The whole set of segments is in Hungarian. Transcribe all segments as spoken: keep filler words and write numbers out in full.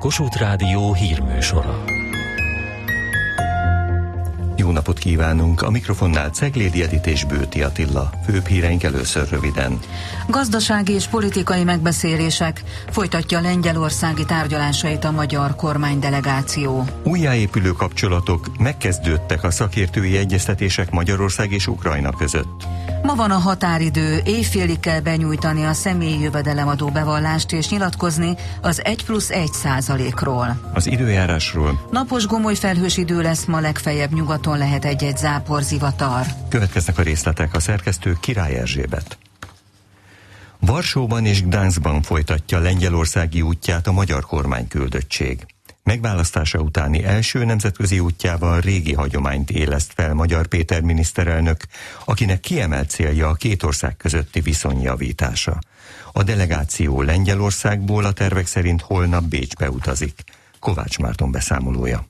Kossuth Rádió hírműsora. Jó napot kívánunk! A mikrofonnál Ceglédi Edith és Bőti Attila. Főbb híreink először röviden. Gazdasági és politikai megbeszélések. Folytatja lengyelországi tárgyalásait a magyar kormánydelegáció. Újjáépülő kapcsolatok, megkezdődtek a szakértői egyeztetések Magyarország és Ukrajna között. Ma van a határidő, éjfélig kell benyújtani a személyi jövedelemadó bevallást és nyilatkozni az egy plusz egy százalékról. Az időjárásról. Napos gomoly felhős idő lesz, ma legfeljebb nyugaton lehet egy-egy záporzivatar. Következnek a részletek, a szerkesztő Király Erzsébet. Varsóban és Gdanskban folytatja lengyelországi útját a magyar kormányküldöttség. Megválasztása utáni első nemzetközi útjával régi hagyományt éleszt fel Magyar Péter miniszterelnök, akinek kiemelt célja a két ország közötti viszony javítása. A delegáció Lengyelországból a tervek szerint holnap Bécsbe utazik. Kovács Márton beszámolója.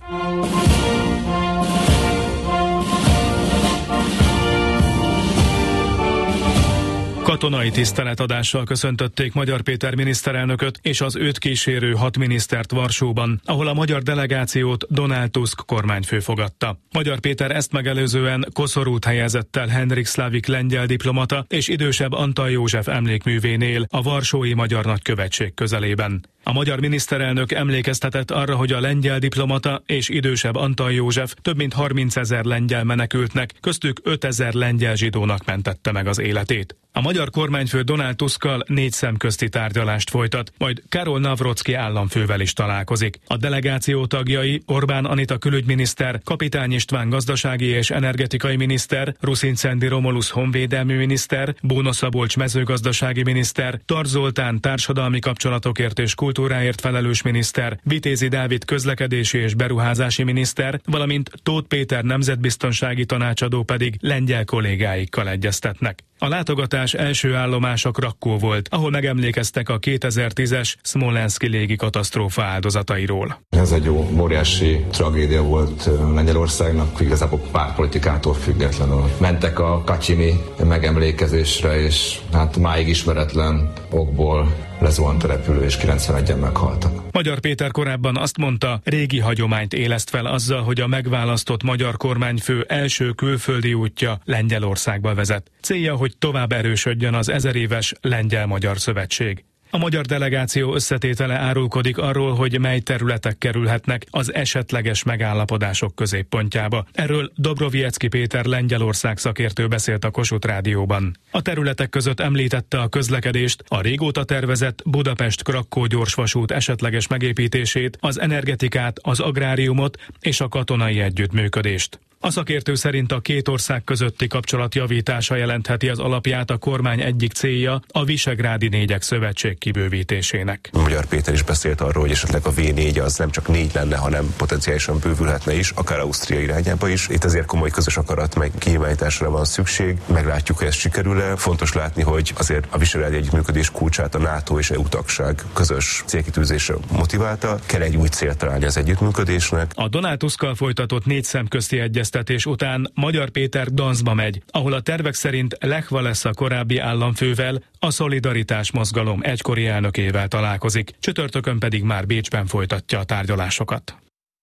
Katonai tiszteletadással köszöntötték Magyar Péter miniszterelnököt és az őt kísérő hat minisztert Varsóban, ahol a magyar delegációt Donald Tusk kormányfő fogadta. Magyar Péter ezt megelőzően koszorút helyezett el Henrik Szlavik lengyel diplomata és idősebb Antal József emlékművénél a varsói magyar nagykövetség közelében. A magyar miniszterelnök emlékeztetett arra, hogy a lengyel diplomata és idősebb Antal József több mint harmincezer lengyel menekültnek, köztük ötezer lengyel zsidónak mentette meg az életét. A magyar kormányfő Donald Tuskkal négy szemközti tárgyalást folytat, majd Karol Nawrocki államfővel is találkozik. A delegáció tagjai Orbán Anita külügyminiszter, Kapitány István gazdasági és energetikai miniszter, Ruszin Szendi Romulus honvédelmi miniszter, Bóna Szabolcs mezőgazdasági miniszter, Tar Zoltán társadalmi kapcsolatokért és kultúráért felelős miniszter, Vitézi Dávid közlekedési és beruházási miniszter, valamint Tóth Péter nemzetbiztonsági tanácsadó pedig lengyel kollégáikkal egyeztetnek. A látogatás első állomása Krakkó volt, ahol megemlékeztek a kétezer-tízes Szmolenszki légi katasztrófa áldozatairól. Ez egy jó, óriási tragédia volt Lengyelországnak, igazából pártpolitikától függetlenül. Mentek a kacsini megemlékezésre, és hát máig ismeretlen okból lezuhant a repülő, és kilencvenegyen meghaltak. Magyar Péter korábban azt mondta, régi hagyományt éleszt fel azzal, hogy a megválasztott magyar kormányfő első külföldi útja Lengyelországba vezet. Célja, hogy tovább erősödjön az ezeréves Lengyel-Magyar Szövetség. A magyar delegáció összetétele árulkodik arról, hogy mely területek kerülhetnek az esetleges megállapodások középpontjába. Erről Dobroviecki Péter Lengyelország szakértő beszélt a Kossuth Rádióban. A területek között említette a közlekedést, a régóta tervezett Budapest-Krakkó gyorsvasút esetleges megépítését, az energetikát, az agráriumot és a katonai együttműködést. A szakértő szerint a két ország közötti kapcsolat javítása jelentheti az alapját a kormány egyik célja, a Visegrádi négyek szövetség kibővítésének. Magyar Péter is beszélt arról, hogy esetleg a vé négy az nem csak négy lenne, hanem potenciálisan bővülhetne is, akár Ausztria irányába is. Itt azért komoly közös akarat meg kinyilvánításra van szükség. Meglátjuk, hogy ez sikerül-e. Fontos látni, hogy azért a visegrádi együttműködés kulcsát a NATO és é u tagság közös célkitűzésre motiválta. Kell egy új célt találni az együttműködésnek. A Donald Tuskkal folytatott négy szemközti egyeztetés után Magyar Péter Gdanskba megy, ahol a tervek szerint Lech Walesa korábbi államfővel, a Szolidaritás mozgalom egykori elnökével találkozik, csütörtökön pedig már Bécsben folytatja a tárgyalásokat.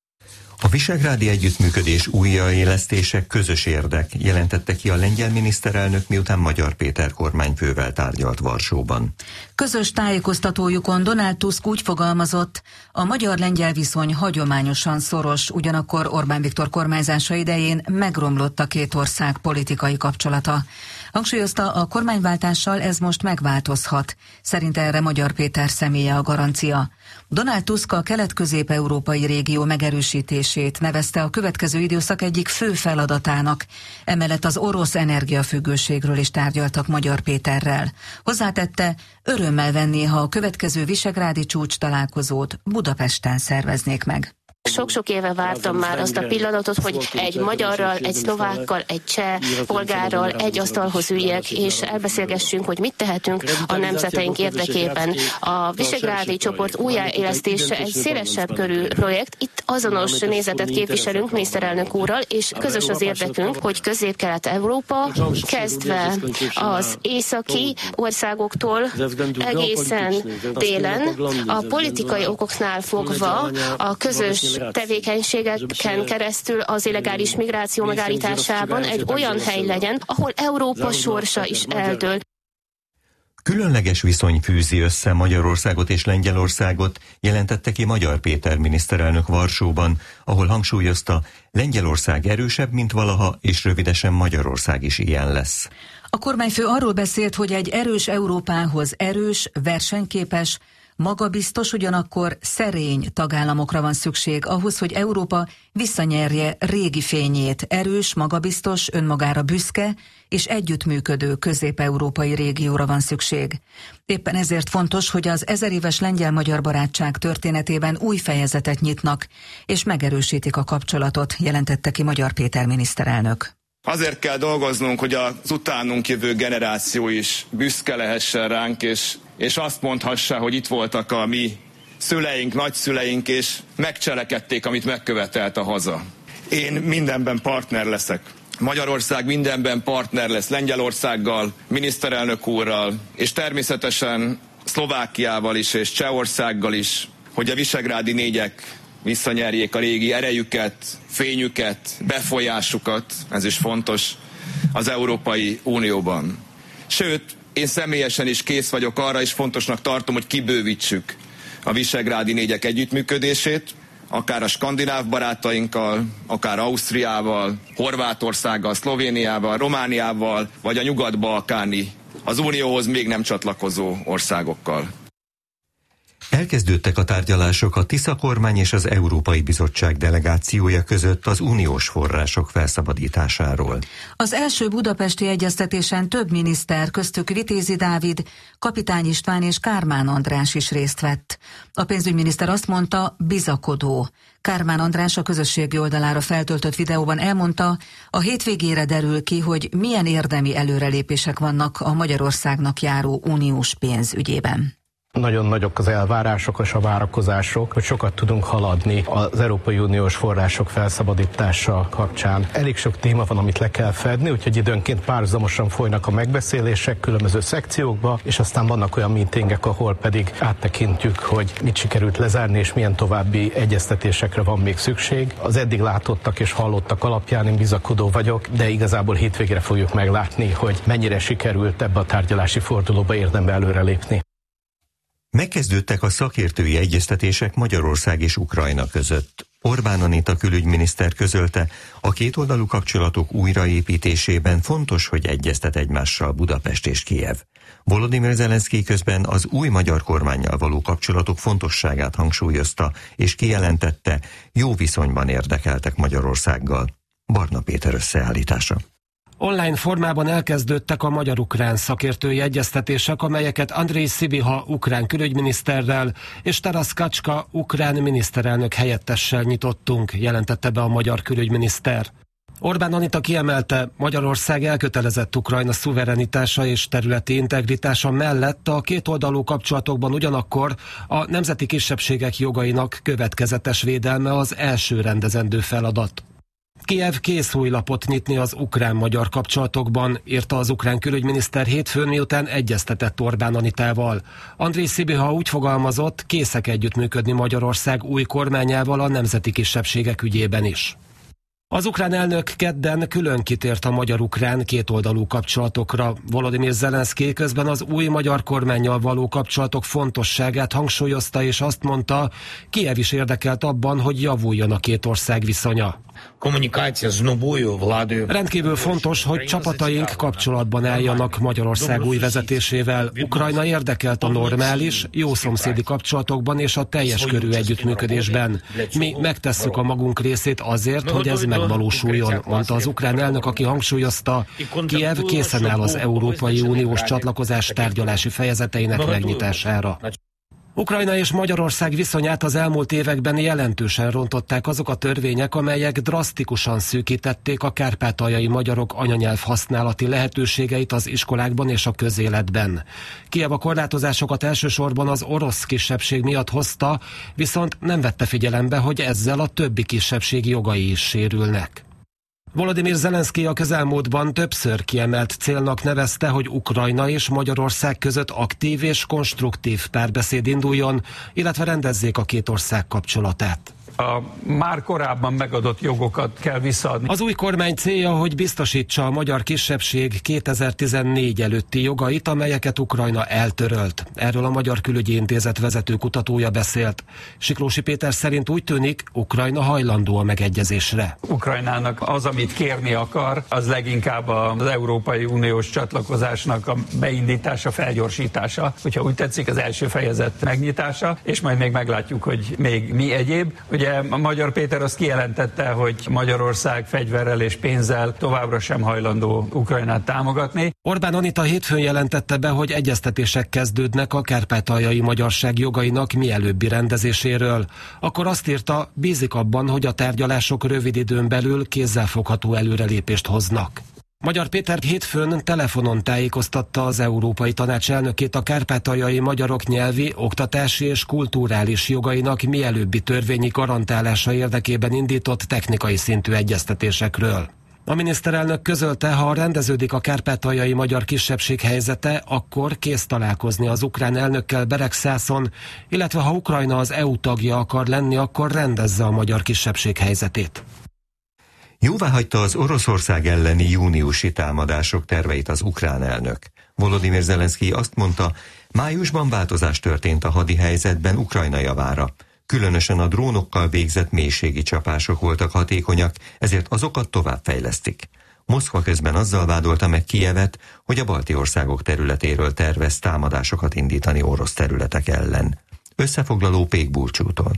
A visegrádi együttműködés újraélesztése közös érdek, jelentette ki a lengyel miniszterelnök, miután Magyar Péter kormányfővel tárgyalt Varsóban. Közös tájékoztatójukon Donald Tusk úgy fogalmazott, a magyar-lengyel viszony hagyományosan szoros, ugyanakkor Orbán Viktor kormányzása idején megromlott a két ország politikai kapcsolata. Hangsúlyozta, a kormányváltással ez most megváltozhat. Szerinte erre Magyar Péter személye a garancia. Donald Tusk a kelet-közép-európai régió megerősítését nevezte a következő időszak egyik fő feladatának. Emellett az orosz energiafüggőségről is tárgyaltak Magyar Péterrel. Hozzátette, örömmel venné, ha a következő visegrádi csúcs találkozót Budapesten szerveznék meg. Sok-sok éve vártam már azt a pillanatot, hogy egy magyarral, egy szlovákkal, egy cseh polgárral egy asztalhoz üljek, és elbeszélgessünk, hogy mit tehetünk a nemzeteink érdekében. A visegrádi csoport újjáélesztése egy szélesebb körű projekt. Itt azonos nézetet képviselünk miniszterelnök úrral, és közös az érdekünk, hogy Közép-Kelet-Európa kezdve az északi országoktól egészen délen a politikai okoknál fogva a közös tevékenységeken keresztül az illegális migráció megállításában egy olyan hely legyen, ahol Európa sorsa is eldől. Különleges viszony fűzi össze Magyarországot és Lengyelországot, jelentette ki Magyar Péter miniszterelnök Varsóban, ahol hangsúlyozta, Lengyelország erősebb, mint valaha, és rövidesen Magyarország is ilyen lesz. A kormányfő arról beszélt, hogy egy erős Európához erős, versenyképes, magabiztos, ugyanakkor szerény tagállamokra van szükség ahhoz, hogy Európa visszanyerje régi fényét, erős, magabiztos, önmagára büszke és együttműködő közép-európai régióra van szükség. Éppen ezért fontos, hogy az ezeréves lengyel-magyar barátság történetében új fejezetet nyitnak, és megerősítik a kapcsolatot, jelentette ki Magyar Péter miniszterelnök. Azért kell dolgoznunk, hogy az utánunk jövő generáció is büszke lehessen ránk, és, és azt mondhassa, hogy itt voltak a mi szüleink, nagyszüleink, és megcselekedték, amit megkövetelt a haza. Én mindenben partner leszek. Magyarország mindenben partner lesz Lengyelországgal, miniszterelnök úrral, és természetesen Szlovákiával is, és Csehországgal is, hogy a visegrádi négyek visszanyerjék a régi erejüket, fényüket, befolyásukat, ez is fontos, az Európai Unióban. Sőt, én személyesen is kész vagyok arra, és fontosnak tartom, hogy kibővítsük a visegrádi négyek együttműködését, akár a skandináv barátainkkal, akár Ausztriával, Horvátországgal, Szlovéniával, Romániával, vagy a nyugat-balkáni, az Unióhoz még nem csatlakozó országokkal. Elkezdődtek a tárgyalások a Tisza kormány és az Európai Bizottság delegációja között az uniós források felszabadításáról. Az első budapesti egyeztetésen több miniszter, köztük Vitézi Dávid, Kapitány István és Kármán András is részt vett. A pénzügyminiszter azt mondta, bizakodó. Kármán András a közösségi oldalára feltöltött videóban elmondta, a hétvégére derül ki, hogy milyen érdemi előrelépések vannak a Magyarországnak járó uniós pénz ügyében. Nagyon nagyok az elvárások és a várakozások, hogy sokat tudunk haladni az Európai Uniós források felszabadítása kapcsán. Elég sok téma van, amit le kell fedni, úgyhogy időnként párhuzamosan folynak a megbeszélések különböző szekciókba, és aztán vannak olyan meetingek, ahol pedig áttekintjük, hogy mit sikerült lezárni, és milyen további egyeztetésekre van még szükség. Az eddig látottak és hallottak alapján én bizakodó vagyok, de igazából hétvégére fogjuk meglátni, hogy mennyire sikerült ebbe a tárgyalási fordulóba érdembe előrelépni. Megkezdődtek a szakértői egyeztetések Magyarország és Ukrajna között. Orbán Anita külügyminiszter közölte, a kétoldalú kapcsolatok újraépítésében fontos, hogy egyeztet egymással Budapest és Kijev. Volodymyr Zelenszky közben az új magyar kormánnyal való kapcsolatok fontosságát hangsúlyozta, és kijelentette, jó viszonyban érdekeltek Magyarországgal. Barna Péter összeállítása. Online formában elkezdődtek a magyar-ukrán szakértői egyeztetések, amelyeket Andrej Sibiha ukrán külügyminiszterrel és Taras Kacska ukrán miniszterelnök helyettessel nyitottunk, jelentette be a magyar külügyminiszter. Orbán Anita kiemelte, Magyarország elkötelezett Ukrajna szuverenitása és területi integritása mellett a kétoldalú kapcsolatokban ugyanakkor a nemzeti kisebbségek jogainak következetes védelme az első rendezendő feladat. Kijev kész új lapot nyitni az ukrán-magyar kapcsolatokban, írta az ukrán külügyminiszter hétfőn, miután egyeztetett Orbán Anitával. Andrej Sibiha úgy fogalmazott, készek együttműködni Magyarország új kormányával a nemzeti kisebbségek ügyében is. Az ukrán elnök kedden külön kitért a magyar-ukrán kétoldalú kapcsolatokra. Volodymyr Zelenszky közben az új magyar kormánnyal való kapcsolatok fontosságát hangsúlyozta, és azt mondta, Kijev is érdekelt abban, hogy javuljon a két ország viszonya. Rendkívül fontos, hogy csapataink kapcsolatban álljanak Magyarország új vezetésével. Ukrajna érdekelt a normális, jó szomszédi kapcsolatokban és a teljes körű együttműködésben. Mi megtesszük a magunk részét azért, hogy ez megvalósuljon, mondta az ukrán elnök, aki hangsúlyozta, Kijev készen áll az Európai Uniós csatlakozás tárgyalási fejezeteinek megnyitására. Ukrajna és Magyarország viszonyát az elmúlt években jelentősen rontották azok a törvények, amelyek drasztikusan szűkítették a kárpátaljai magyarok anyanyelv használati lehetőségeit az iskolákban és a közéletben. Kijev a korlátozásokat elsősorban az orosz kisebbség miatt hozta, viszont nem vette figyelembe, hogy ezzel a többi kisebbség jogai is sérülnek. Volodymyr Zelenszky a közelmúltban többször kiemelt célnak nevezte, hogy Ukrajna és Magyarország között aktív és konstruktív párbeszéd induljon, illetve rendezzék a két ország kapcsolatát. A már korábban megadott jogokat kell visszaadni. Az új kormány célja, hogy biztosítsa a magyar kisebbség kétezer-tizennégy előtti jogait, amelyeket Ukrajna eltörölt. Erről a Magyar Külügyi Intézet vezető kutatója beszélt. Siklósi Péter szerint úgy tűnik, Ukrajna hajlandó a megegyezésre. Ukrajnának az, amit kérni akar, az leginkább az Európai Uniós csatlakozásnak a beindítása, felgyorsítása. Hogyha úgy tetszik, az első fejezet megnyitása, és majd még meglátjuk, hogy még mi egyéb. Ugye a Magyar Péter azt kijelentette, hogy Magyarország fegyverrel és pénzzel továbbra sem hajlandó Ukrajnát támogatni. Orbán Anita hétfőn jelentette be, hogy egyeztetések kezdődnek a kárpátaljai magyarság jogainak mielőbbi rendezéséről. Akkor azt írta, bízik abban, hogy a tárgyalások rövid időn belül kézzelfogható előrelépést hoznak. Magyar Péter hétfőn telefonon tájékoztatta az Európai Tanács elnökét a kárpátaljai magyarok nyelvi, oktatási és kulturális jogainak mielőbbi törvényi garantálása érdekében indított technikai szintű egyeztetésekről. A miniszterelnök közölte, ha rendeződik a kárpátaljai magyar kisebbség helyzete, akkor kész találkozni az ukrán elnökkel Beregszászon, illetve ha Ukrajna az é u tagja akar lenni, akkor rendezze a magyar kisebbség helyzetét. Jóváhagyta az Oroszország elleni júniusi támadások terveit az ukrán elnök. Volodymyr Zelenszky azt mondta, májusban változás történt a hadi helyzetben Ukrajna javára. Különösen a drónokkal végzett mélységi csapások voltak hatékonyak, ezért azokat továbbfejlesztik. Moszkva közben azzal vádolta meg Kijevet, hogy a balti országok területéről tervez támadásokat indítani orosz területek ellen. Összefoglaló Pék Bulcsútól.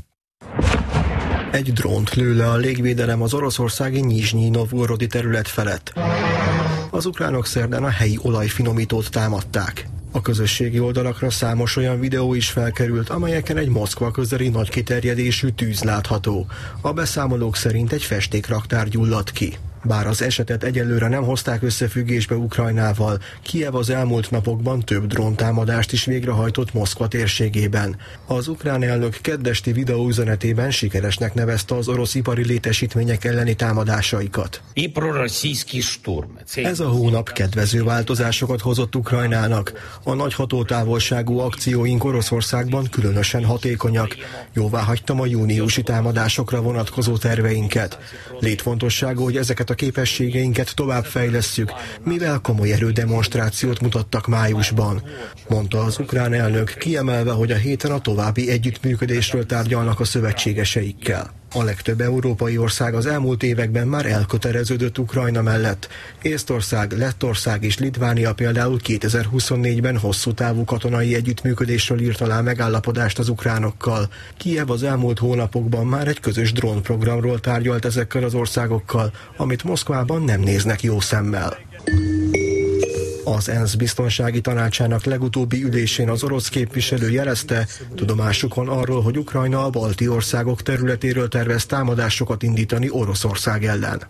Egy drónt lő le a légvédelem az oroszországi Nyizsnyi Novgorodi terület felett. Az ukránok szerdán a helyi olajfinomítót támadták. A közösségi oldalakra számos olyan videó is felkerült, amelyeken egy Moszkva közeli nagy kiterjedésű tűz látható. A beszámolók szerint egy festékraktár gyulladt ki. Bár az esetet egyelőre nem hozták összefüggésbe Ukrajnával, Kijev az elmúlt napokban több dróntámadást is végrehajtott Moszkva térségében. Az ukrán elnök keddesti videóüzenetében sikeresnek nevezte az orosz ipari létesítmények elleni támadásaikat. Ez a hónap kedvező változásokat hozott Ukrajnának. A nagy hatótávolságú akcióink Oroszországban különösen hatékonyak. Jóváhagytam a júniusi támadásokra vonatkozó terveinket. Létfontosságú, hogy ezeket a képességeinket továbbfejlesszük, mivel komoly erődemonstrációt mutattak májusban, mondta az ukrán elnök, kiemelve, hogy a héten a további együttműködésről tárgyalnak a szövetségeseikkel. A legtöbb európai ország az elmúlt években már elköteleződött Ukrajna mellett. Észtország, Lettország és Litvánia például kétezer-huszonnégyben hosszú távú katonai együttműködésről írt alá megállapodást az ukránokkal. Kijev az elmúlt hónapokban már egy közös drónprogramról tárgyalt ezekkel az országokkal, amit Moszkvában nem néznek jó szemmel. Az ENSZ biztonsági tanácsának legutóbbi ülésén az orosz képviselő jelezte, tudomásukon arról, hogy Ukrajna a balti országok területéről tervez támadásokat indítani Oroszország ellen.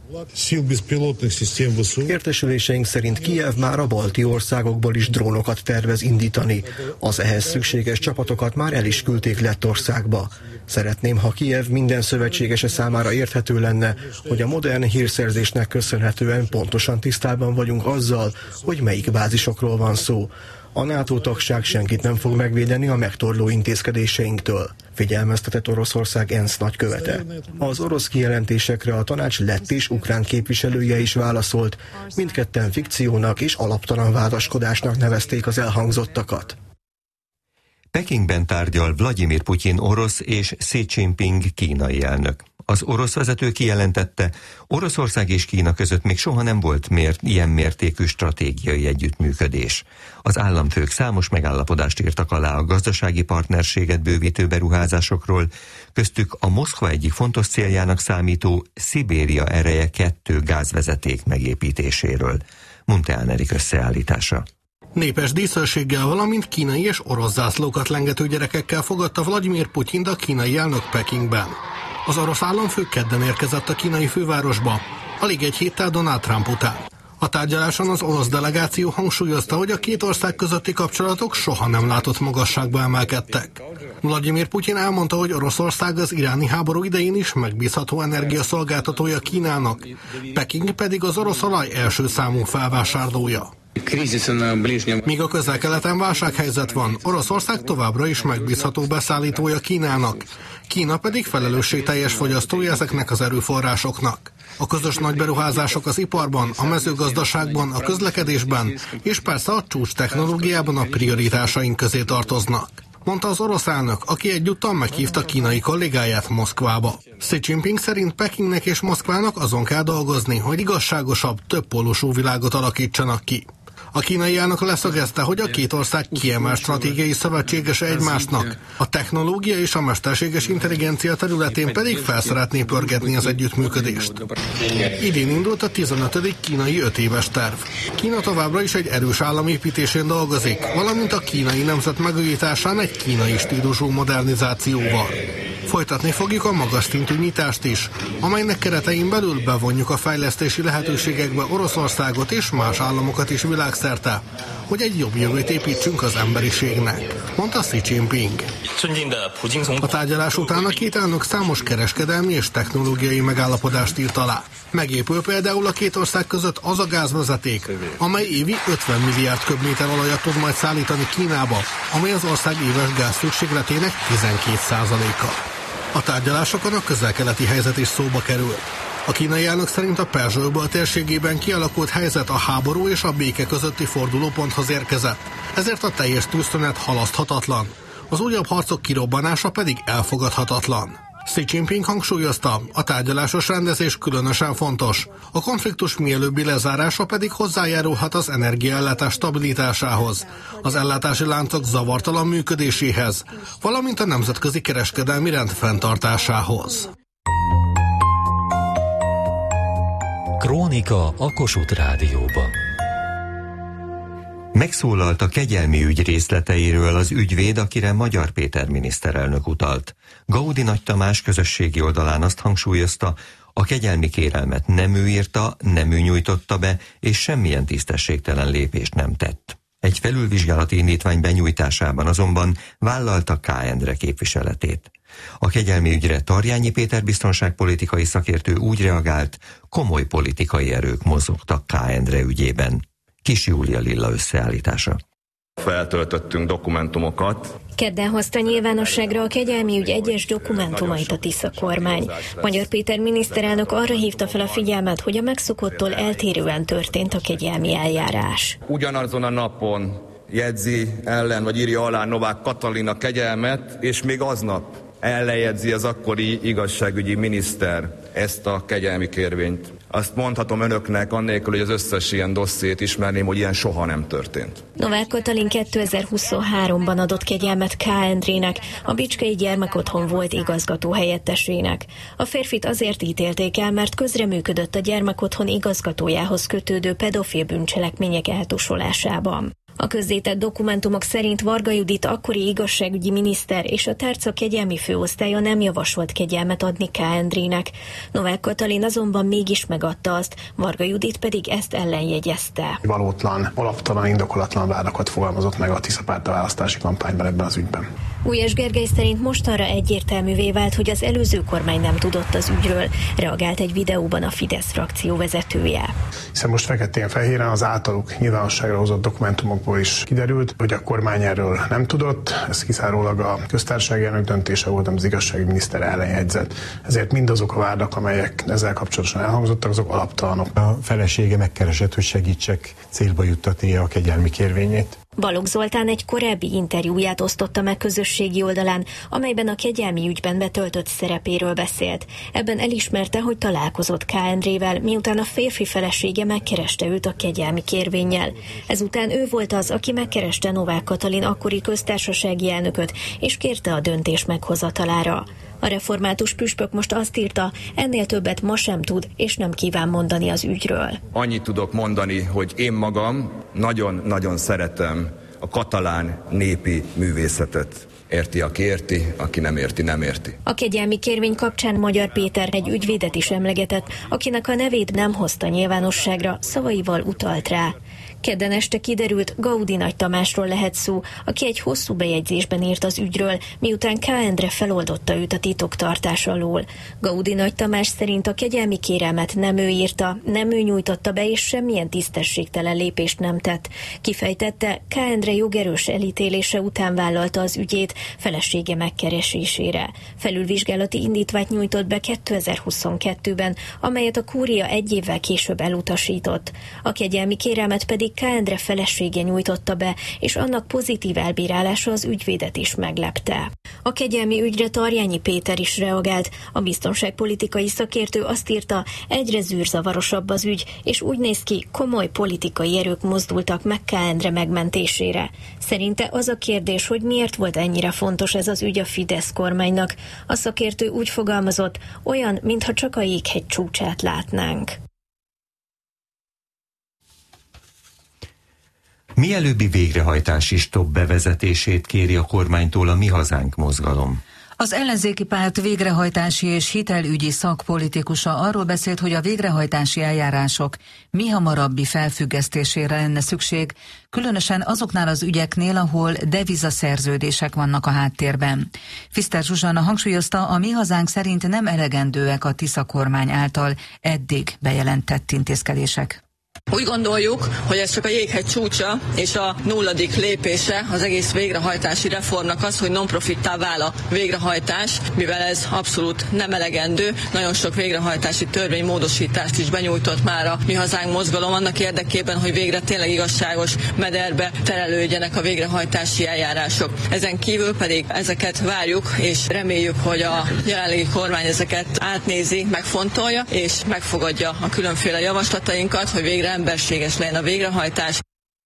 Értesüléseink szerint Kijev már a balti országokból is drónokat tervez indítani. Az ehhez szükséges csapatokat már el is küldték Lettországba. Szeretném, ha Kijev minden szövetségese számára érthető lenne, hogy a modern hírszerzésnek köszönhetően pontosan tisztában vagyunk azzal, hogy melyik bázisokról van szó. A NATO tagság senkit nem fog megvédeni a megtorló intézkedéseinktől, figyelmeztetett Oroszország ENSZ nagykövete. Az orosz kijelentésekre a tanács lett és ukrán képviselője is válaszolt, mindketten fikciónak és alaptalan vádaskodásnak nevezték az elhangzottakat. Pekingben tárgyal Vladimir Putyin orosz és Xi Jinping kínai elnök. Az orosz vezető kijelentette, Oroszország és Kína között még soha nem volt mért, ilyen mértékű stratégiai együttműködés. Az államfők számos megállapodást írtak alá a gazdasági partnerséget bővítő beruházásokról, köztük a Moszkva egyik fontos céljának számító Szibéria ereje kettő gázvezeték megépítéséről. Munteán Erik összeállítása. Népes díszőséggel, valamint kínai és orosz zászlókat lengető gyerekekkel fogadta Vladimir Putyint a kínai elnök Pekingben. Az orosz államfő kedden érkezett a kínai fővárosba, alig egy héttel Donald Trump után. A tárgyaláson az orosz delegáció hangsúlyozta, hogy a két ország közötti kapcsolatok soha nem látott magasságba emelkedtek. Vladimir Putyin elmondta, hogy Oroszország az iráni háború idején is megbízható energiaszolgáltatója Kínának, Peking pedig az orosz olaj első számú felvásárlója. Míg a közel-keleten válsághelyzet van, Oroszország továbbra is megbízható beszállítója Kínának, Kína pedig felelősségteljes fogyasztója ezeknek az erőforrásoknak. A közös nagyberuházások az iparban, a mezőgazdaságban, a közlekedésben és persze a csúcs technológiában a prioritásaink közé tartoznak, mondta az orosz elnök, aki egyúttal meghívta kínai kollégáját Moszkvába. Xi Jinping szerint Pekingnek és Moszkvának azon kell dolgozni, hogy igazságosabb, többpólusú világot alakítsanak ki. A kínai elnök leszögezte, hogy a két ország kiemelt stratégiai szövetségese egymásnak, a technológia és a mesterséges intelligencia területén pedig fel szeretné pörgetni az együttműködést. Idén indult a tizenötödik kínai öt éves terv. Kína továbbra is egy erős államépítésén dolgozik, valamint a kínai nemzet megújításán egy kínai stílusú modernizációval. Folytatni fogjuk a magas szintű nyitást is, amelynek keretein belül bevonjuk a fejlesztési lehetőségekbe Oroszországot és más államokat is világszerte, hogy egy jobb jövőt építsünk az emberiségnek, mondta Xi Jinping. A tárgyalás után a két elnök számos kereskedelmi és technológiai megállapodást írt alá. Megépül például a két ország között az a gázvezeték, amely évi ötven milliárd köbméter olajat tud majd szállítani Kínába, amely az ország éves gáz szükségletének tizenkét százaléka. A tárgyalásokon a közel-keleti helyzet is szóba kerül. A kínai elnök szerint a Perzsa-öböl térségében kialakult helyzet a háború és a béke közötti fordulóponthoz érkezett, ezért a teljes tűzszünet halaszthatatlan. Az újabb harcok kirobbanása pedig elfogadhatatlan. Xi Jinping hangsúlyozta, a tárgyalásos rendezés különösen fontos, a konfliktus mielőbbi lezárása pedig hozzájárulhat az energiaellátás stabilitásához, az ellátási láncok zavartalan működéséhez, valamint a nemzetközi kereskedelmi rend fenntartásához. Krónika a Kossuth Rádióban. Megszólalt a kegyelmi ügy részleteiről az ügyvéd, akire Magyar Péter miniszterelnök utalt. Gaudi Nagy Tamás közösségi oldalán azt hangsúlyozta, a kegyelmi kérelmet nem ő írta, nem ő nyújtotta be, és semmilyen tisztességtelen lépést nem tett. Egy felülvizsgálati indítvány benyújtásában azonban vállalta K. Endre képviseletét. A kegyelmi ügyre Tarjányi Péter biztonságpolitikai szakértő úgy reagált, komoly politikai erők mozogtak K. Endre ügyében. Kis Júlia Lilla összeállítása. Feltöltöttünk dokumentumokat. Kedden hozta nyilvánosságra a kegyelmi ügy egyes dokumentumait a Tisza kormány. Magyar Péter miniszterelnök arra hívta fel a figyelmet, hogy a megszokottól eltérően történt a kegyelmi eljárás. Ugyanazon a napon jegyzi ellen, vagy írja alá Novák Katalin a kegyelmet, és még aznap ellenjegyzi az akkori igazságügyi miniszter ezt a kegyelmi kérvényt. Azt mondhatom önöknek, annélkül, hogy az összes ilyen dossziét ismerném, hogy ilyen soha nem történt. Novák Katalin kétezer-huszonháromban adott kegyelmet K. Endrének, a Bicskei Gyermekotthon volt igazgató helyettesének. A férfit azért ítélték el, mert közreműködött a gyermekotthon igazgatójához kötődő pedofil bűncselekmények eltusolásában. A közzétett dokumentumok szerint Varga Judit akkori igazságügyi miniszter és a tárca kegyelmi főosztálya nem javasolt kegyelmet adni K. Endrének. Novák Katalin azonban mégis megadta azt, Varga Judit pedig ezt ellenjegyezte. Valótlan, alaptalan, indokolatlan vádakat fogalmazott meg a Tisza párt a választási kampányban ebben az ügyben. Gulyás Gergely szerint mostanra egyértelművé vált, hogy az előző kormány nem tudott az ügyről, reagált egy videóban a Fidesz frakció vezetője. Hiszen most feketén-fehéren az általuk nyilvánosságra hozott dokumentumokból is kiderült, hogy a kormány erről nem tudott, ez kizárólag a köztársasági elnök döntése volt, az igazságügyi miniszter ellenjegyzett. Ezért mindazok a vádak, amelyek ezzel kapcsolatosan elhangzottak, azok alaptalanok. A felesége megkeresett, hogy segítsek célba juttatni a kegyelmi kérvényét. Balogh Zoltán egy korábbi interjúját osztotta meg közösségi oldalán, amelyben a kegyelmi ügyben betöltött szerepéről beszélt. Ebben elismerte, hogy találkozott K. Endrével, miután a férfi felesége megkereste őt a kegyelmi kérvénnyel. Ezután ő volt az, aki megkereste Novák Katalin akkori köztársasági elnököt, és kérte a döntés meghozatalára. A református püspök most azt írta, ennél többet ma sem tud, és nem kíván mondani az ügyről. Annyit tudok mondani, hogy én magam nagyon-nagyon szeretem a katalán népi művészetet. Érti, aki érti, aki nem érti, nem érti. A kegyelmi kérvény kapcsán Magyar Péter egy ügyvédet is emlegetett, akinek a nevét nem hozta nyilvánosságra, szavaival utalt rá. Kedden este kiderült, Gaudi Nagy Tamásról lehet szó, aki egy hosszú bejegyzésben írt az ügyről, miután K. Endre feloldotta őt a titoktartás alól. Gaudi Nagy Tamás szerint a kegyelmi kérelmet nem ő írta, nem ő nyújtotta be, és semmilyen tisztességtelen lépést nem tett. Kifejtette, K. Endre jogerős elítélése után vállalta az ügyét felesége megkeresésére. Felülvizsgálati indítványt nyújtott be kétezer-huszonkettőben, amelyet a kúria egy évvel később elutasított. A kegyelmi kérelmet pedig K. Endre felesége nyújtotta be, és annak pozitív elbírálása az ügyvédet is meglepte. A kegyelmi ügyre Tarjányi Péter is reagált. A biztonságpolitikai szakértő azt írta, egyre zűrzavarosabb az ügy, és úgy néz ki, komoly politikai erők mozdultak meg K. Endre megmentésére. Szerinte az a kérdés, hogy miért volt ennyire fontos ez az ügy a Fidesz kormánynak. A szakértő úgy fogalmazott, olyan, mintha csak a jéghegy csúcsát látnánk. Mielőbbi végrehajtási stopp bevezetését kéri a kormánytól a Mi Hazánk mozgalom. Az ellenzéki párt végrehajtási és hitelügyi szakpolitikusa arról beszélt, hogy a végrehajtási eljárások mihamarabbi felfüggesztésére lenne szükség, különösen azoknál az ügyeknél, ahol devizaszerződések vannak a háttérben. Fiszter Zsuzsanna hangsúlyozta, a Mi Hazánk szerint nem elegendőek a Tisza kormány által eddig bejelentett intézkedések. Úgy gondoljuk, hogy ez csak a jéghegy csúcsa és a nulladik lépése az egész végrehajtási reformnak az, hogy non-profittá vál a végrehajtás, mivel ez abszolút nem elegendő. Nagyon sok végrehajtási törvénymódosítást is benyújtott már a Mi Hazánk mozgalom annak érdekében, hogy végre tényleg igazságos mederbe terelődjenek a végrehajtási eljárások. Ezen kívül pedig ezeket várjuk, és reméljük, hogy a jelenlegi kormány ezeket átnézi, megfontolja, és megfogadja a különféle javaslatainkat, hogy végre emberséges legyen a végrehajtás.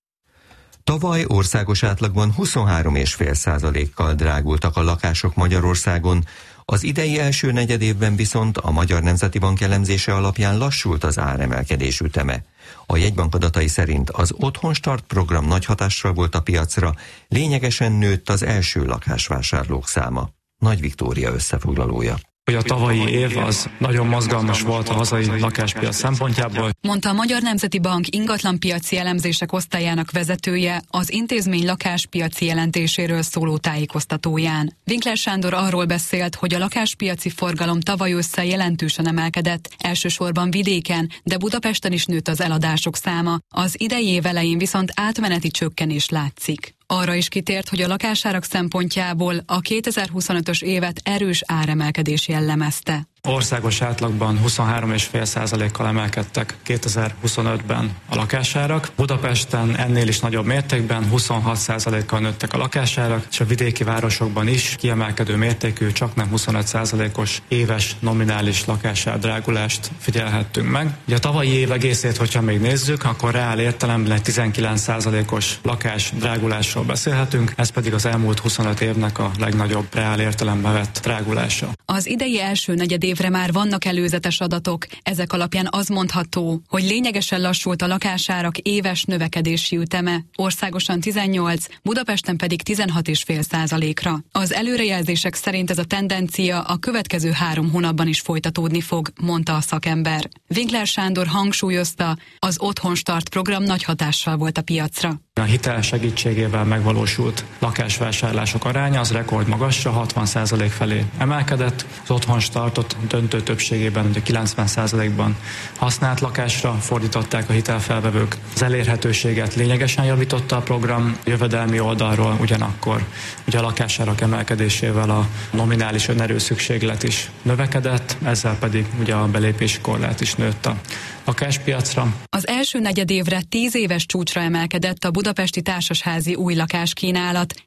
Tavaly országos átlagban huszonhárom egész öt százalékkal drágultak a lakások Magyarországon, az idei első negyedévben viszont a Magyar Nemzeti Bank elemzése alapján lassult az áremelkedés üteme. A jegybank adatai szerint az Otthonstart program nagy hatással volt a piacra, lényegesen nőtt az első lakásvásárlók száma. Nagy Viktória összefoglalója. Hogy a tavalyi év az nagyon mozgalmas volt a hazai lakáspiac szempontjából. Mondta a Magyar Nemzeti Bank ingatlanpiaci elemzések osztályának vezetője az intézmény lakáspiaci jelentéséről szóló tájékoztatóján. Winkler Sándor arról beszélt, hogy a lakáspiaci forgalom tavaly ősszel jelentősen emelkedett, elsősorban vidéken, de Budapesten is nőtt az eladások száma. Az idei év elején viszont átmeneti csökkenés látszik. Arra is kitért, hogy a lakásárak szempontjából a kétezer-huszonötös évet erős áremelkedés jellemezte. Országos átlagban huszonhárom egész öt százalékkal emelkedtek kétezer-huszonötben a lakásárak. Budapesten ennél is nagyobb mértékben huszonhat százalékkal nőttek a lakásárak, és a vidéki városokban is kiemelkedő mértékű, csaknem huszonöt százalékos éves nominális lakásárdrágulást figyelhettünk meg. Ugye a tavalyi év egészét, hogyha még nézzük, akkor reál értelemben egy tizenkilenc százalékos lakásdrágulásról beszélhetünk, ez pedig az elmúlt huszonöt évnek a legnagyobb reál értelemben vett drágulása. Az idei első negyedév évre már vannak előzetes adatok. Ezek alapján az mondható, hogy lényegesen lassult a lakásárak éves növekedési üteme, országosan tizennyolc, Budapesten pedig tizenhat egész öt százalékra. Az előrejelzések szerint ez a tendencia a következő három hónapban is folytatódni fog, mondta a szakember. Winkler Sándor hangsúlyozta, az Otthonstart program nagy hatással volt a piacra. A hitel segítségével megvalósult lakásvásárlások aránya az rekordmagasra, hatvan százalék felé emelkedett. Az Otthonstartot döntő többségében, ugye kilencven százalékban használt lakásra fordították a hitelfelvevők. Az elérhetőséget lényegesen javította a program, jövedelmi oldalról ugyanakkor ugye a lakásárak emelkedésével a nominális önerő szükséglet is növekedett, ezzel pedig ugye a belépési korlát is nőtt a lakáspiacra. Az első negyedévre tíz éves csúcsra emelkedett a budapesti társasházi új lakáskínálat.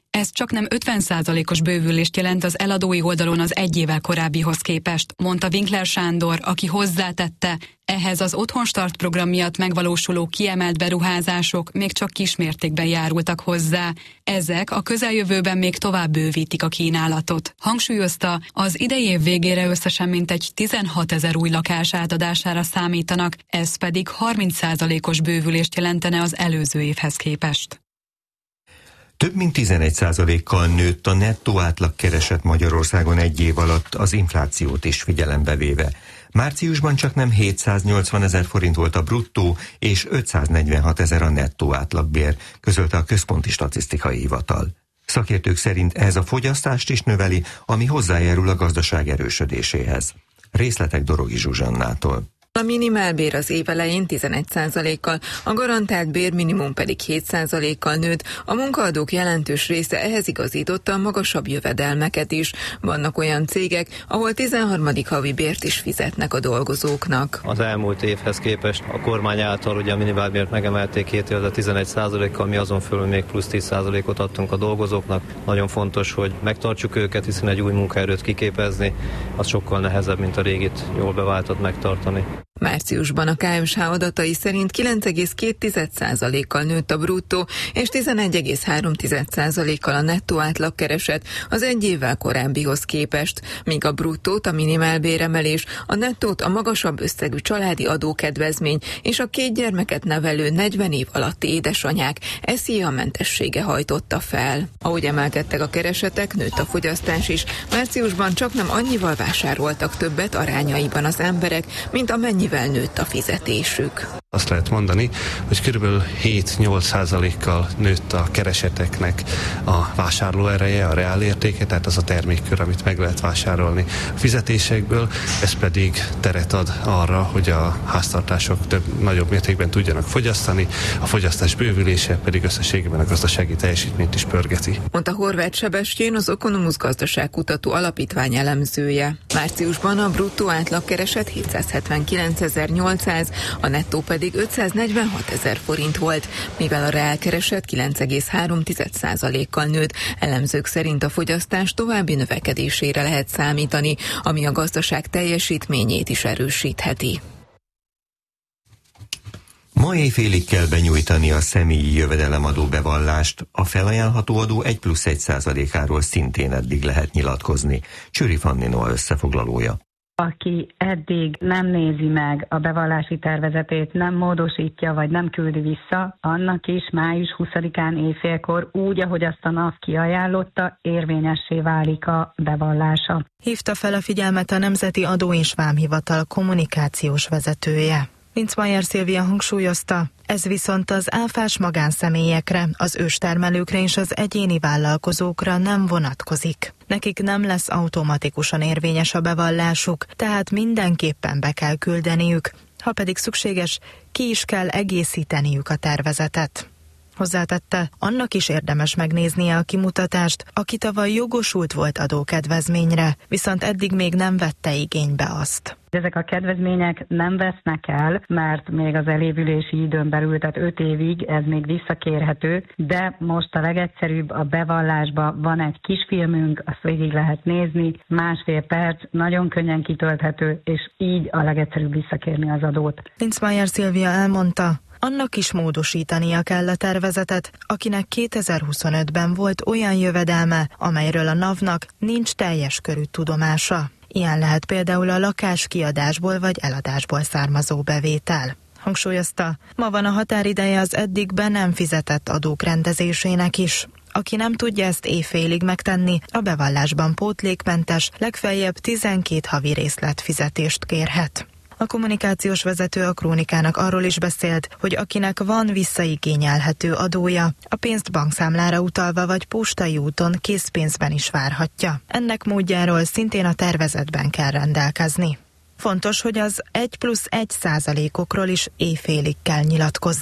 Ez csaknem ötven százalékos bővülést jelent az eladói oldalon az egy évvel korábbihoz képest, mondta Winkler Sándor, aki hozzátette, ehhez az Otthonstart program miatt megvalósuló kiemelt beruházások még csak kismértékben járultak hozzá. Ezek a közeljövőben még tovább bővítik a kínálatot. Hangsúlyozta, az idei év végére összesen mintegy tizenhatezer új lakás átadására számítanak, ez pedig harminc százalékos bővülést jelentene az előző évhez képest. Több mint tizenegy százalékkal nőtt a nettó átlagkereset Magyarországon egy év alatt, az inflációt is figyelembe véve. Márciusban csaknem hétszáznyolcvan ezer forint volt a bruttó, és ötszáznegyvenhat ezer a nettó átlagbér, közölte a Központi Statisztikai Hivatal. Szakértők szerint ez a fogyasztást is növeli, ami hozzájárul a gazdaság erősödéséhez. Részletek Dorogi Zsuzsannától. A minimálbér az év elején tizenegy százalékkal, a garantált bérminimum pedig hét százalékkal nőtt, a munkaadók jelentős része ehhez igazította a magasabb jövedelmeket is. Vannak olyan cégek, ahol tizenharmadik havi bért is fizetnek a dolgozóknak. Az elmúlt évhez képest a kormány által ugye a minimálbért megemelték két évre tizenegy százalékkal, mi azon fölül még plusz tíz százalékot adtunk a dolgozóknak. Nagyon fontos, hogy megtartsuk őket, hiszen egy új munkaerőt kiképezni, az sokkal nehezebb, mint a régit jól beváltat megtartani. Márciusban a ká em es há adatai szerint kilenc egész két százalékkal nőtt a bruttó, és tizenegy egész három százalékkal a nettó átlagkereset az egy évvel korábbihoz képest, míg a bruttót a minimálbéremelés, a nettót a magasabb összegű családi adókedvezmény és a két gyermeket nevelő negyven év alatti édesanyák es zé á mentessége hajtotta fel. Ahogy emelkedtek a keresetek, nőtt a fogyasztás is. Márciusban csaknem annyival vásároltak többet arányaiban az emberek, mint amennyi nőtt a fizetésük. Azt lehet mondani, hogy kb. hét-nyolc százalékkal nőtt a kereseteknek a vásárlóereje, a reálértéke, tehát az a termékkör, amit meg lehet vásárolni a fizetésekből, ez pedig teret ad arra, hogy a háztartások több, nagyobb mértékben tudjanak fogyasztani, a fogyasztás bővülése pedig összességében a gazdasági teljesítményt is pörgeti. Mondta Horváth Sebestyén, az Ökonomusz gazdaságkutató alapítvány elemzője. Márciusban a bruttó átlagkereset hétszázhetvenkilencezer-nyolcszáz, a nettó pedig ötszáznegyvenhat ezer forint volt, mivel a reálkereset kilenc egész három százalékkal nőtt. Elemzők szerint a fogyasztás további növekedésére lehet számítani, ami a gazdaság teljesítményét is erősítheti. Ma éjfélig kell benyújtani a személyi jövedelemadó bevallást, a felajánlható adó egy plusz egy százalékáról szintén eddig lehet nyilatkozni. Csőri Fanni Noa összefoglalója. Aki eddig nem nézi meg a bevallási tervezetét, nem módosítja, vagy nem küldi vissza, annak is május huszadikán éjfélkor úgy, ahogy azt a NAV kiajánlotta, érvényessé válik a bevallása. Hívta fel a figyelmet a Nemzeti Adó és Vámhivatal kommunikációs vezetője. Lincmayer Szilvia hangsúlyozta, ez viszont az áfás magánszemélyekre, az őstermelőkre és az egyéni vállalkozókra nem vonatkozik. Nekik nem lesz automatikusan érvényes a bevallásuk, tehát mindenképpen be kell küldeniük, ha pedig szükséges, ki is kell egészíteniük a tervezetet. Hozzátette, annak is érdemes megnéznie a kimutatást, aki tavaly jogosult volt adókedvezményre, viszont eddig még nem vette igénybe azt. Ezek a kedvezmények nem vesznek el, mert még az elévülési időn belül, tehát öt évig ez még visszakérhető, de most a legegyszerűbb a bevallásban van egy kisfilmünk, azt végig lehet nézni, másfél perc, nagyon könnyen kitölthető, és így a legegyszerűbb visszakérni az adót. Lincmayer Szilvia elmondta, annak is módosítania kell a tervezetet, akinek kétezer-huszonötben volt olyan jövedelme, amelyről a NAV-nak nincs teljes körű tudomása. Ilyen lehet például a lakáskiadásból vagy eladásból származó bevétel. Hangsúlyozta, ma van a határideje az eddig be nem fizetett adók rendezésének is. Aki nem tudja ezt éjfélig megtenni, a bevallásban pótlékmentes, legfeljebb tizenkét havi részletfizetést kérhet. A kommunikációs vezető a Krónikának arról is beszélt, hogy akinek van visszaigényelhető adója, a pénzt bankszámlára utalva vagy postai úton készpénzben is várhatja. Ennek módjáról szintén a tervezetben kell rendelkezni. Fontos, hogy az egy plusz egy százalékokról is éjfélig kell nyilatkozni.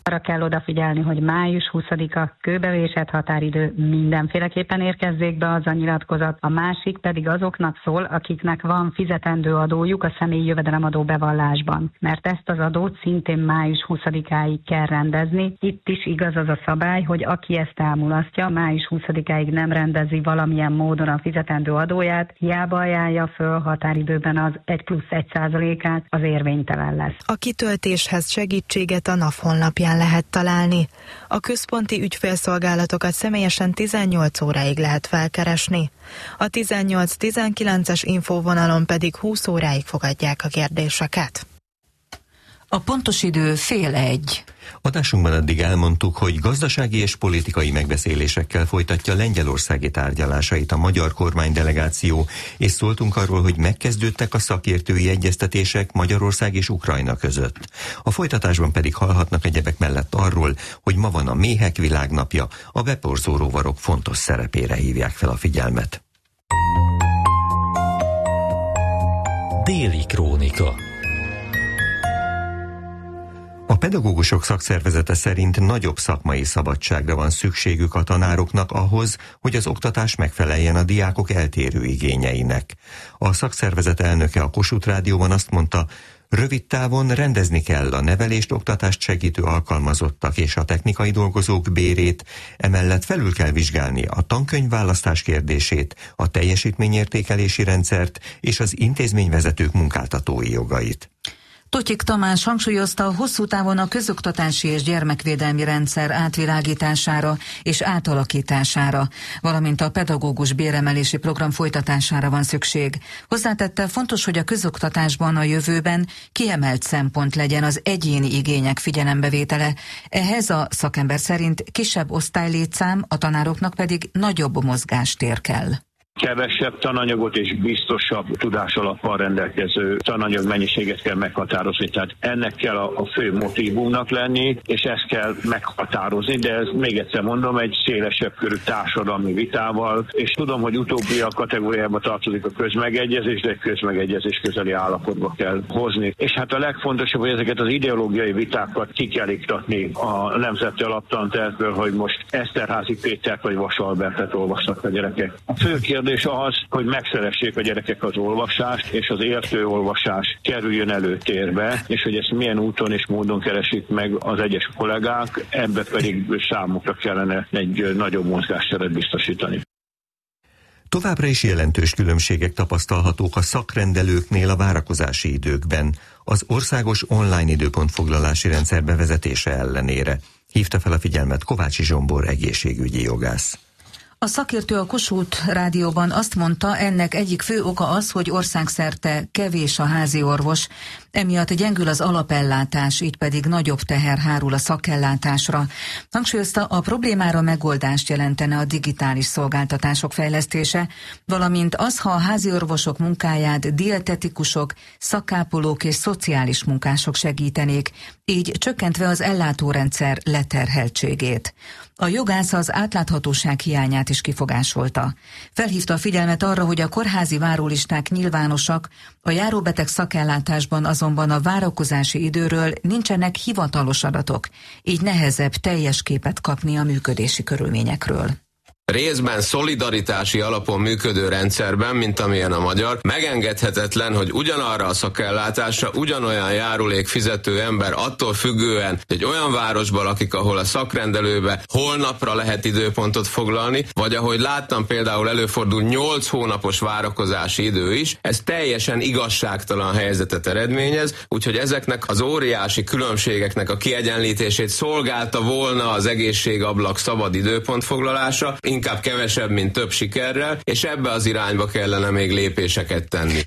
Arra kell odafigyelni, hogy május huszadika kőbevésett határidő, mindenféleképpen érkezzék be az a nyilatkozat. A másik pedig azoknak szól, akiknek van fizetendő adójuk a személyi jövedelemadó bevallásban, mert ezt az adót szintén május huszadikáig kell rendezni. Itt is igaz az a szabály, hogy aki ezt elmulasztja, május huszadikáig nem rendezi valamilyen módon a fizetendő adóját, hiába ajánlja föl határidőben az egy plusz egy százalékát, az érvénytelen lesz. A kitöltéshez segítséget a NAV honlapján lehet találni. A központi ügyfélszolgálatokat személyesen tizennyolc óráig lehet felkeresni. A tizennyolc tizenkilences infóvonalon pedig húsz óráig fogadják a kérdéseket. A pontos idő fél egy. Adásunkban addig elmondtuk, hogy gazdasági és politikai megbeszélésekkel folytatja lengyelországi tárgyalásait a magyar kormánydelegáció, és szóltunk arról, hogy megkezdődtek a szakértői egyeztetések Magyarország és Ukrajna között. A folytatásban pedig hallhatnak egyebek mellett arról, hogy ma van a Méhek Világnapja, a beporzó rovarok fontos szerepére hívják fel a figyelmet. Déli Krónika. A pedagógusok szakszervezete szerint nagyobb szakmai szabadságra van szükségük a tanároknak ahhoz, hogy az oktatás megfeleljen a diákok eltérő igényeinek. A szakszervezet elnöke a Kossuth Rádióban azt mondta, rövid távon rendezni kell a nevelést, oktatást segítő alkalmazottak és a technikai dolgozók bérét, emellett felül kell vizsgálni a tankönyvválasztás kérdését, a teljesítményértékelési rendszert és az intézményvezetők munkáltatói jogait. Totyik Tamás hangsúlyozta, hosszú távon a közoktatási és gyermekvédelmi rendszer átvilágítására és átalakítására, valamint a pedagógus béremelési program folytatására van szükség. Hozzátette, fontos, hogy a közoktatásban a jövőben kiemelt szempont legyen az egyéni igények figyelembevétele. Ehhez a szakember szerint kisebb osztálylétszám, a tanároknak pedig nagyobb mozgástér kell. Kevesebb tananyagot és biztosabb tudásalappal rendelkező tananyag mennyiséget kell meghatározni. Tehát ennek kell a, a fő motívumnak lenni, és ezt kell meghatározni, de ez még egyszer mondom, egy szélesebb körű társadalmi vitával, és tudom, hogy utóbbi a kategóriába tartozik a közmegegyezés, de egy közmegegyezés közeli állapotba kell hozni. És hát a legfontosabb, hogy ezeket az ideológiai vitákat ki kell iktatni a nemzeti alaptantervből, hogy most Eszterházy Pétert vagy Vas Albertet olvasnak a gyerekek. A fő kérdés és az, hogy megszeressék a gyerekek az olvasást, és az értő olvasás kerüljön előtérbe, és hogy ezt milyen úton és módon keresik meg az egyes kollégák, ebbe pedig számukra kellene egy nagyobb mozgásteret biztosítani. Továbbra is jelentős különbségek tapasztalhatók a szakrendelőknél a várakozási időkben, az országos online időpontfoglalási rendszer bevezetése ellenére. Hívta fel a figyelmet Kovácsi Zsombor egészségügyi jogász. A szakértő a Kossuth Rádióban azt mondta, ennek egyik fő oka az, hogy országszerte kevés a házi orvos, emiatt gyengül az alapellátás, így pedig nagyobb teher hárul a szakellátásra. Hangsúlyozta, a problémára megoldást jelentene a digitális szolgáltatások fejlesztése, valamint az, ha a házi orvosok munkáját dietetikusok, szakápolók és szociális munkások segítenék, így csökkentve az ellátórendszer leterheltségét. A jogász az átláthatóság hiányát is kifogásolta. Felhívta a figyelmet arra, hogy a kórházi várólisták nyilvánosak, a járóbeteg szakellátásban azonban a várakozási időről nincsenek hivatalos adatok, így nehezebb teljes képet kapni a működési körülményekről. Részben szolidaritási alapon működő rendszerben, mint amilyen a magyar, megengedhetetlen, hogy ugyanarra a szakellátásra ugyanolyan járulék fizető ember attól függően, hogy egy olyan városban lakik, ahol a szakrendelőbe holnapra lehet időpontot foglalni, vagy ahogy láttam például előfordul nyolc hónapos várakozási idő is, ez teljesen igazságtalan helyzetet eredményez, úgyhogy ezeknek az óriási különbségeknek a kiegyenlítését szolgálta volna az egészségablak szabad időpontfoglalása, inkább kevesebb, mint több sikerrel, és ebbe az irányba kellene még lépéseket tenni.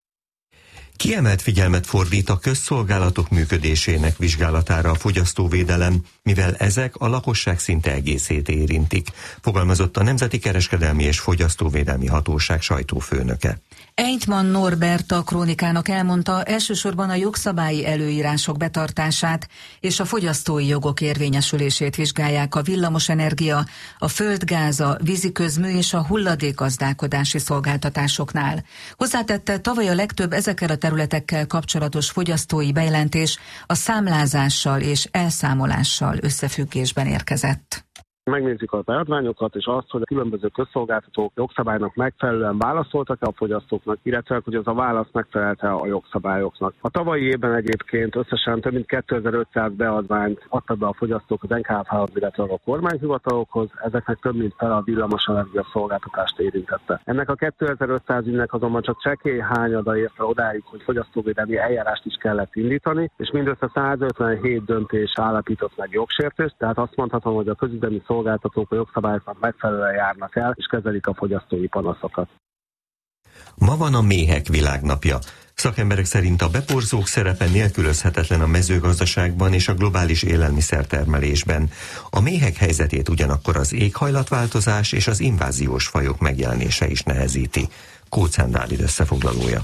Kiemelt figyelmet fordít a közszolgálatok működésének vizsgálatára a fogyasztóvédelem, mivel ezek a lakosság szinte egészét érintik, fogalmazott a Nemzeti Kereskedelmi és Fogyasztóvédelmi Hatóság sajtófőnöke. Eintman Norbert a Krónikának elmondta, elsősorban a jogszabályi előírások betartását és a fogyasztói jogok érvényesülését vizsgálják a villamosenergia, a földgáz, a víziközmű és a hulladékgazdálkodási szolgáltatásoknál. Hozzátette, tavaly a legtöbb ezekkel a területekkel kapcsolatos fogyasztói bejelentés a számlázással és elszámolással összefüggésben érkezett. Megnézzük a beadványokat, és azt, hogy a különböző közszolgáltatók jogszabálynak megfelelően válaszoltak-e a fogyasztóknak, illetve hogy az a válasz megfelelte a jogszabályoknak. A tavalyi évben egyébként összesen több mint kétezer-ötszáz beadványt adtak be a fogyasztók az en ká ef há-hoz, illetve a kormányhivatalokhoz, ezeknek több mint fele a villamosenergia szolgáltatást érintette. Ennek a kétezer-ötszáz ügynek azonban csak csekély hányada ért fel odáig, hogy fogyasztóvédelmi eljárást is kellett indítani, és mindössze százötvenhét döntés állapított meg jogsértést, tehát azt mondhatom, hogy a közügyemi szolgáltatók a jogszabályoknak megfelelően járnak el, és kezelik a fogyasztói panaszokat. Ma van a méhek világnapja. Szakemberek szerint a beporzók szerepe nélkülözhetetlen a mezőgazdaságban és a globális élelmiszertermelésben. A méhek helyzetét ugyanakkor az éghajlatváltozás és az inváziós fajok megjelenése is nehezíti. Kóczán Dávid összefoglalója.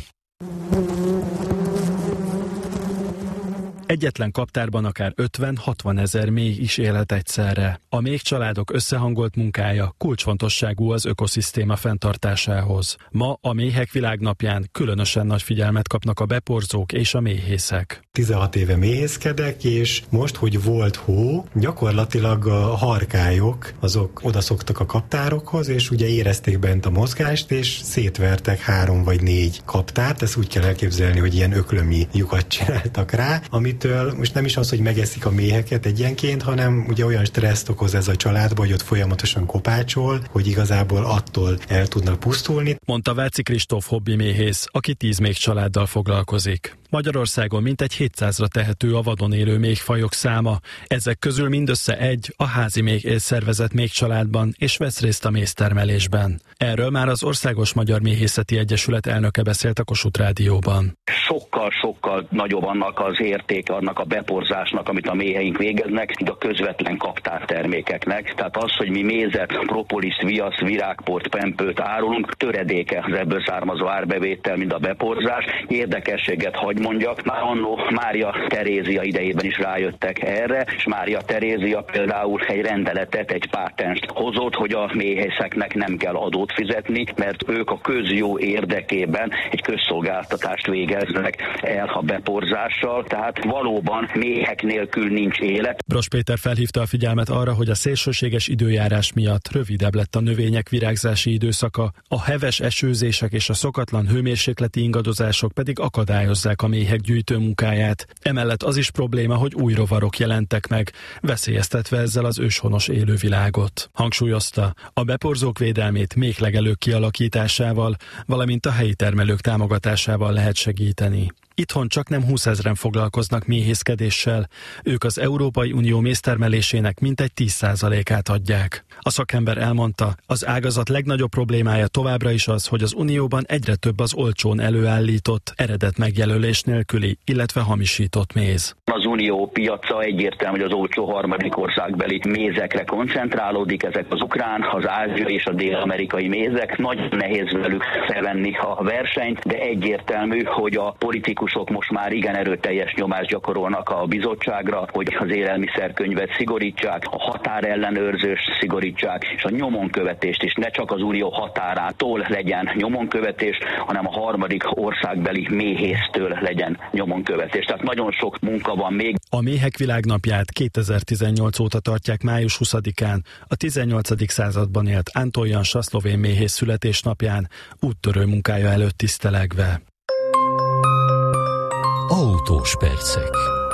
Egyetlen kaptárban akár ötven-hatvan ezer méh is élhet egyszerre. A méhcsaládok összehangolt munkája kulcsfontosságú az ökoszisztéma fenntartásához. Ma a méhek világnapján különösen nagy figyelmet kapnak a beporzók és a méhészek. tizenhat éve méhészkedek, és most, hogy volt hó, gyakorlatilag a harkályok azok odaszoktak a kaptárokhoz, és ugye érezték bent a mozgást, és szétvertek három vagy négy kaptárt. Ezt úgy kell elképzelni, hogy ilyen öklömi lyukat csináltak rá, amit most nem is az, hogy megeszik a méheket egyenként, hanem ugye olyan stresszt okoz ez a családba, hogy ott folyamatosan kopácsol, hogy igazából attól el tudnak pusztulni. Mondta Váci Kristóf hobbi méhész, aki tíz méh családdal foglalkozik. Magyarországon mintegy hétszázra tehető a vadon élő méhfajok száma. Ezek közül mindössze egy a házi méh élszervezet méhcsaládban és vesz részt a méztermelésben. Erről már az Országos Magyar Méhészeti Egyesület elnöke beszélt a Kossuth Rádióban. Sokkal-sokkal nagyobb annak az értéke, annak a beporzásnak, amit a méheink végeznek, mint a közvetlen kaptártermékeknek. Tehát az, hogy mi mézet, propoliszt, viaszt, virágport, pempőt árulunk, töredéke az ebből származó árbevétel, mint a beporzás. Érdekességet hagy mondjak, már annó Mária Terézia idejében is rájöttek erre, és Mária Terézia például egy rendeletet, egy pátenst hozott, hogy a méhészeknek nem kell adót fizetni, mert ők a közjó érdekében egy közszolgáltatást végeznek el a beporzással, tehát valóban méhek nélkül nincs élet. Bros Péter felhívta a figyelmet arra, hogy a szélsőséges időjárás miatt rövidebb lett a növények virágzási időszaka, a heves esőzések és a szokatlan hőmérsékleti ingadozások pedig akadályozzák a méhek gyűjtő munkáját. Emellett az is probléma, hogy új rovarok jelentek meg, veszélyeztetve ezzel az őshonos élővilágot. Hangsúlyozta, a beporzók védelmét méhlegelők kialakításával, valamint a helyi termelők támogatásával lehet segíteni. Itthon csak nem húszezren foglalkoznak méhészkedéssel, ők az Európai Unió méztermelésének mintegy tíz százalékát adják. A szakember elmondta, az ágazat legnagyobb problémája továbbra is az, hogy az Unióban egyre több az olcsón előállított, eredet megjelölés nélküli, illetve hamisított méz. Az Unió piaca egyértelmű, hogy az olcsó harmadik országbeli mézekre koncentrálódik, ezek az ukrán, az ázsiai és a dél-amerikai mézek. Nagyon nehéz velük felvenni a versenyt, de egyértelmű, hogy a politikusok most már igen erőteljes nyomást gyakorolnak a bizottságra, hogy az élelmiszerkönyvet szigorítsák, a határellenőrzést szigorítsák, és a nyomonkövetést is ne csak az unió határától legyen nyomonkövetés, hanem a harmadik országbeli méhésztől legyen nyomonkövetés. Tehát nagyon sok munka van még. A méhek világnapját kétezer-tizennyolc óta tartják május huszadikán, a tizennyolcadik században élt Anton szlovén méhész születésnapján, úttörő munkája előtt tisztelegve. Autós percek.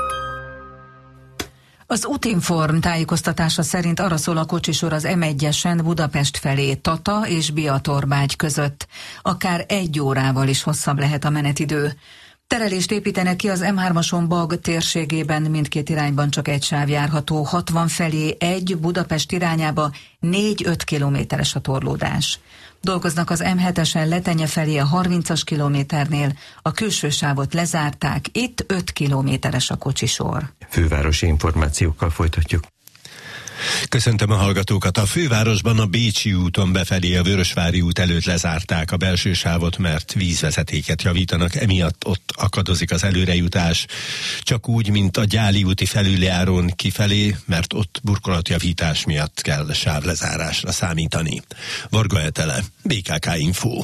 Az Utinform tájékoztatása szerint arra szól a kocsisor az em egyesen Budapest felé Tata és Biatorbágy között. Akár egy órával is hosszabb lehet a menetidő. Terelést építenek ki az em hármason Bag térségében, mindkét irányban csak egy sáv járható, hatvan felé egy, Budapest irányába négy-öt kilométeres a torlódás. Dolgoznak az em hetesen Letenye felé a harmincas kilométernél, a külső sávot lezárták, itt öt kilométeres a kocsisor. Fővárosi információkkal folytatjuk. Köszöntöm a hallgatókat. A fővárosban a Bécsi úton befelé a Vörösvári út előtt lezárták a belső sávot, mert vízvezetéket javítanak, emiatt ott akadozik az előrejutás. Csak úgy, mint a Gyáli úti felüljárón kifelé, mert ott burkolatjavítás miatt kell sávlezárásra számítani. Varga Etele, bé ká ká Info.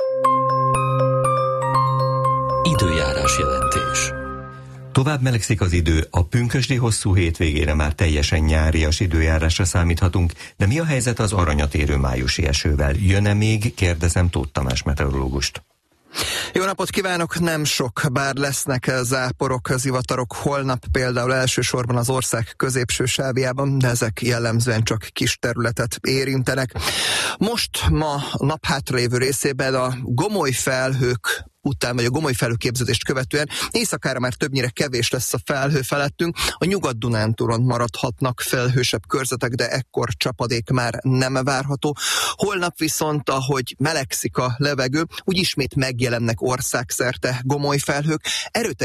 Időjárás jelentés. Tovább melegszik az idő, a pünkösdi hosszú hétvégére már teljesen nyárias időjárásra számíthatunk, de mi a helyzet az aranyat érő májusi esővel? Jön-e még? Kérdezem Tóth Tamás meteorológust. Jó napot kívánok! Nem sok, bár lesznek záporok, zivatarok holnap, például elsősorban az ország középső sávjában, de ezek jellemzően csak kis területet érintenek. Most ma nap hátralévő részében a gomoly felhők után, vagy a gomoly felhőképződést követően éjszakára már többnyire kevés lesz a felhő felettünk, a Nyugat-Dunántúlon maradhatnak felhősebb körzetek, de ekkor csapadék már nem várható. Holnap viszont, ahogy melegszik a levegő, úgy ismét megjelennek országszerte gomoly felhők, erőteljes